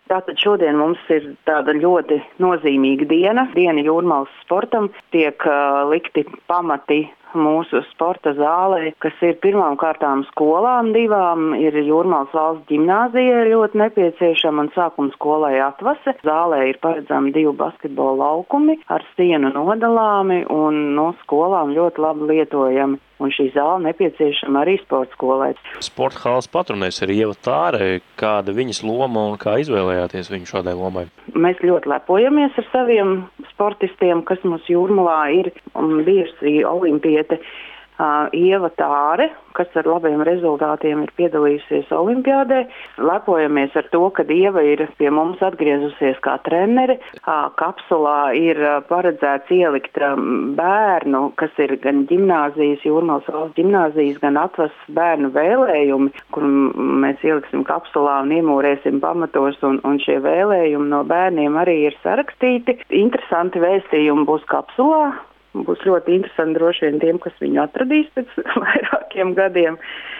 Tātad šodien mums ir tāda ļoti nozīmīga diena Jūrmalas sportam. Tiek likti pamati mūsu sporta zālē, kas ir pirmām kārtām skolām divām. Ir Jūrmalas valsts ģimnāzija ļoti nepieciešama un sākuma skolai Atvase. Zālē ir paredzami 2 basketbola laukumi ar sienu nodalāmi un no skolām ļoti labi lietojami. Un šī zāle nepieciešama arī sporta skolai. Sporta halas patronēs ir Ieva Tāre. Kāda viņas loma un kā izvēlējāties viņu šādai lomai? Mēs ļoti lepojamies ar saviem sportistiem, kas mums Jūrmalā ir bijusi olimpiete Ieva Tāre, kas ar labiem rezultātiem ir piedalījusies olimpiādē. Lepojamies ar to, ka Ieva ir pie mums atgriezusies kā trenere. Kapsulā ir paredzēts ielikt bērnu, kas ir gan ģimnāzijas, Jūrmalas valsts ģimnāzijas, gan Atvas bērnu vēlējumi, kur mēs ieliksim kapsulā un iemūrēsim pamatos, un šie vēlējumi no bērniem arī ir sarakstīti. Interesanti vēstījumi būs kapsulā. Būs ļoti interesanti droši vien tiem, kas viņu atradīs pēc vairākiem gadiem.